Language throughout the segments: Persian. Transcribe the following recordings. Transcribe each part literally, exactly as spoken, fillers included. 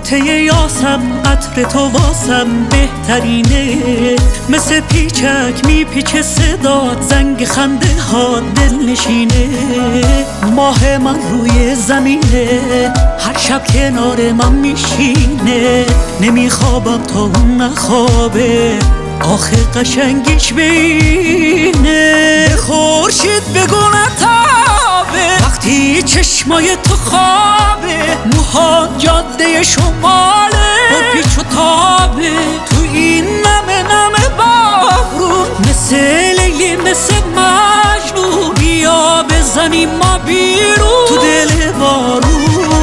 نقطه یاسم قطر تو واسم بهترینه، مثل پیچک میپیچه صدات، زنگ خنده ها دل نشینه. ماه من روی زمینه، هر شب کنار من میشینه، نمیخوابم تا اون نخوابه، آخه قشنگیش بینه. خورشید بگو نتابه وقتی چشمای تو خوابه، موها جاده شماله با پیچ و تابه، تو این نمه نمه بارون، مثل لیلی مثل مجنون، بیا بزنیم ما بیرون تو دل بارون.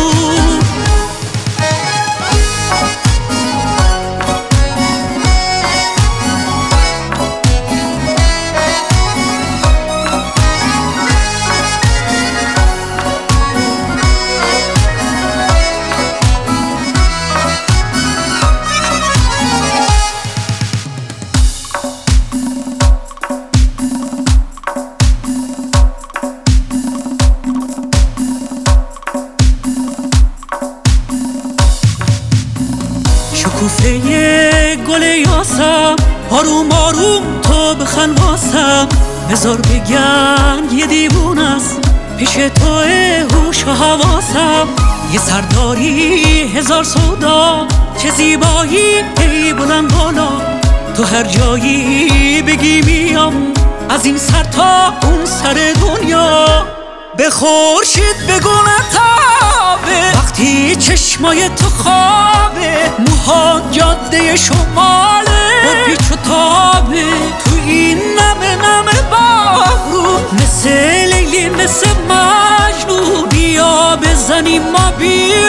شکوفه گل یاسم، آروم آروم تو بخن واسم، بذار بگن یه دیوون است پیش توه هوش و حواسم. یه سرداری هزار سودا، چه زیبایی ای بلند بالا، تو هر جایی بگی میام، از این سر تا اون سر دنیا. به خورشید بگو نتابه وقتی چشمای تو خوابه، موها جاده شماله با پیچ و تابه، تو این نمه نمه بارون، مثل لیلی مثل مجنون، بیا بزنیم ما بیرون